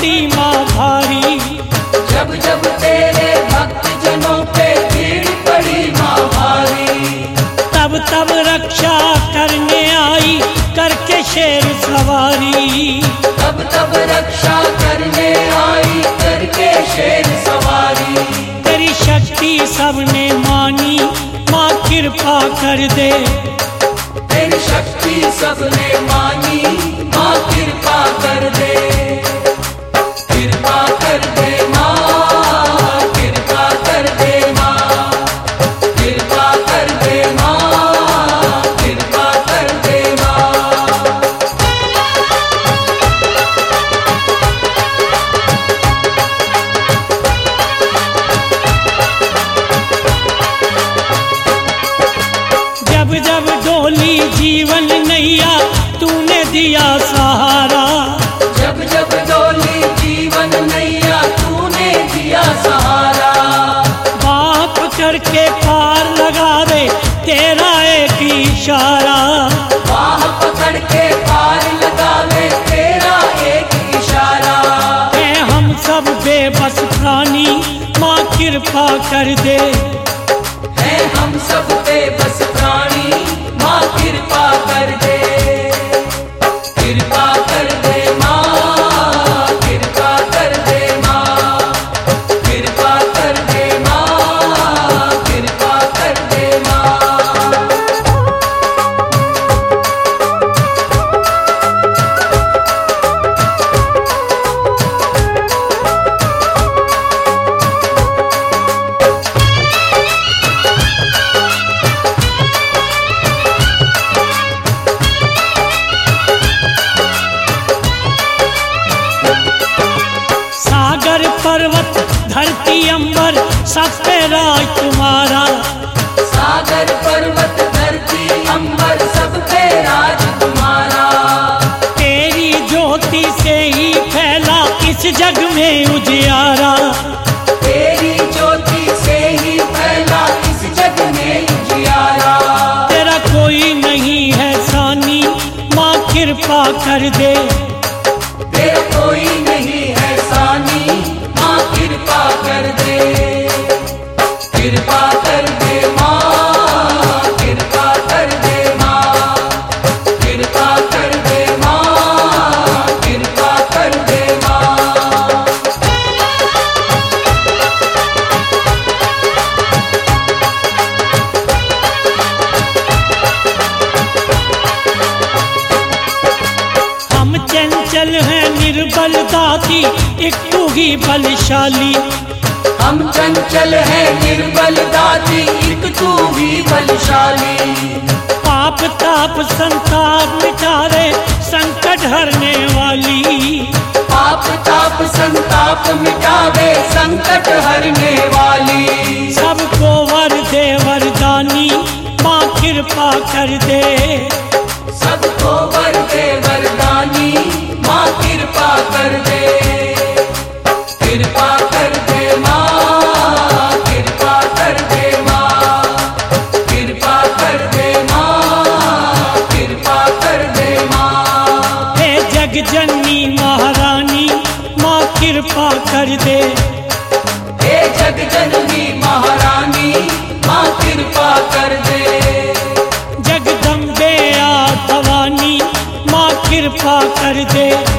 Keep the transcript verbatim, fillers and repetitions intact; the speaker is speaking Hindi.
पड़ी माँ भारी। जब जब तेरे भक्त जनों पे भीड़ पड़ी माँ भारी, तब तब रक्षा करने आई करके शेर सवारी। तब तब रक्षा करने आई करके शेर सवारी। तेरी शक्ति सबने मानी माँ कृपा कर दे। तेरी शक्ति सबने मानी माँ कृपा कर दे। कृपा कर दे माँ, कृपा कर दे माँ, कृपा कर दे माँ, कृपा कर दे माँ। जब जब डोली जीवन नैया तूने दिया सहारा। जब जब डोली जीवन नैया तूने दिया सहारा। बाप करके पार लगा दे तेरा एक इशारा। बाह पकड़ के पार लगा ले तेरा एक इशारा। है हम सब बेबस प्राणी माँ कृपा कर दे। है हम सब बेबस प्राणी माँ कृपा कर दे। कृपा कर दे माँ, कृपा कर दे माँ, कृपा कर दे माँ, कृपा कर दे माँ। सागर पर्वत धरती अंबर सब पे राज तुम्हारा। सागर पर्वत धरती अंबर सब पे राज तुम्हारा। तेरी ज्योति से ही फैला इस जग में उजियारा। तेरी ज्योति से ही फैला इस जग में उजियारा। तेरा कोई नहीं है सानी माँ कृपा कर दे। तेरा कोई नहीं है सानी माँ कृपा कर दे। कृपा कर दे माँ, कृपा कर दे माँ, कृपा कर दे माँ, कृपा कर दे माँ। हम चंचल हैं निर्बल दाती एक तू ही बलशाली। हम चंचल हैं निर्बल दाती एक तू ही बलशाली। पाप ताप संताप मिटा रे संकट हरने वाली। पाप ताप संताप मिटावे संकट हरने वाली। सबको वर दे वरदानी माँ कृपा कर दे। सबको वर दे वरदानी माँ कृपा कर दे। कृपा कर दे माँ, कृपा कर दे माँ, कृपा कर दे माँ, कृपा कर दे माँ। हे जग जननी महारानी माँ कृपा कर दे। हे जग जननी महारानी माँ कृपा कर दे। जगदम्बे आ भवानी माँ कृपा कर दे।